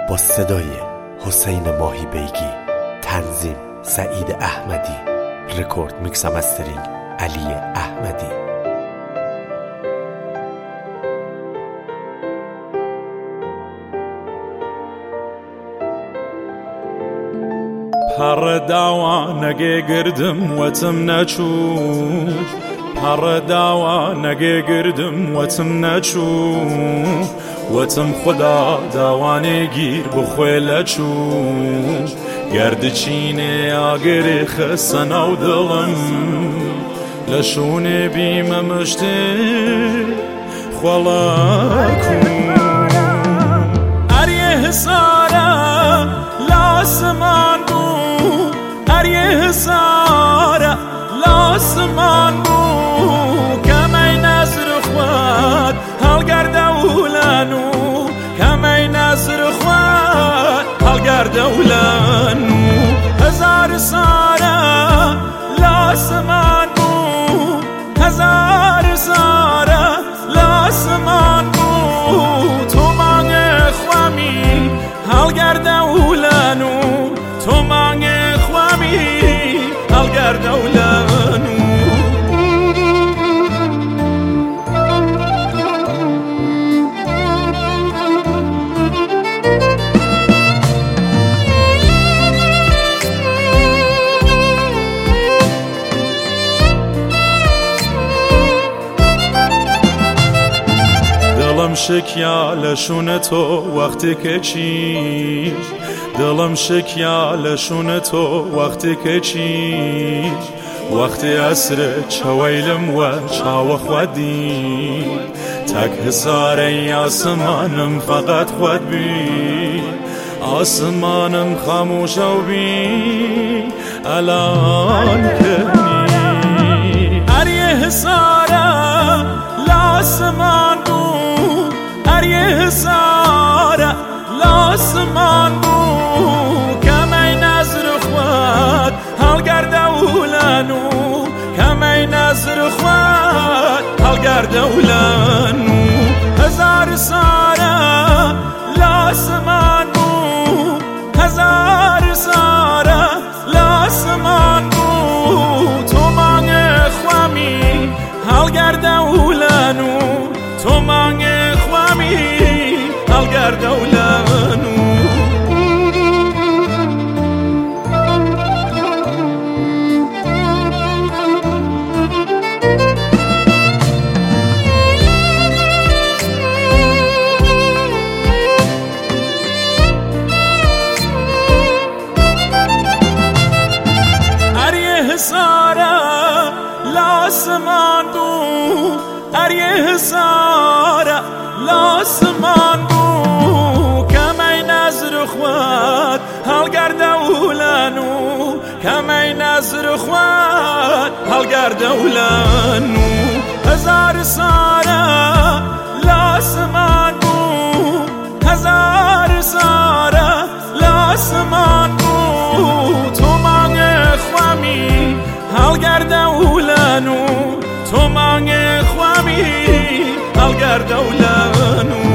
با صدای حسین ماهی بیگی، تنظیم سعید احمدی، رکورد میکس و مسترینگ علی احمدی. پر داوا نگه گردم وتم نچو، پر داوا نگه گردم وتم نچو، وتم خدا داوانه گیر بخویل چو، گرد چینه آگر خسن او دلم، لشون بیم مشته خلاکو اریه سارا لاسمان بو، اریه سارا لاسمان بو، کمی نظر خواد هلگر دولانو، کمی نظر خواد هلگر دولانو، هزار سارا لاسمان بو، هزار سارا لاسمان بو، تو مانگ خوامی هلگر دولانو، تو مانگ خوامی هلگر دولانو. دلم شکیالشون تو وقتی که چی، دلم شکیالشون تو وقتی که چی، وقتی عصر چویلم و چاو خودی، تک حساره آسمانم فقط خود بی، آسمانم خاموش و بی الان کنی اریه حساره لاسمان بو، اریه سارا لاسمان بو، کمی نظر خواد هلگر دولانو، کمی نظر خواد هلگر دولانو، هزار سارا لاسمان بو، هزار سارا لاسمان بو، تو مانگ خوامی هلگر دولانو، تو مانگ خوامی هلگر دولانو. اریه سارا لاسمان بو، اریه سارا لاسمان بو، کمی نظر خواد هلگر دولانو، کمی نظر خواد هلگر دولانو، هزار سارا لاسمان بو، هزار سارا لاسمان بو، تو مانگ خوامی هلگر دولانو، تو مانگ خوامی هلگر دولانو.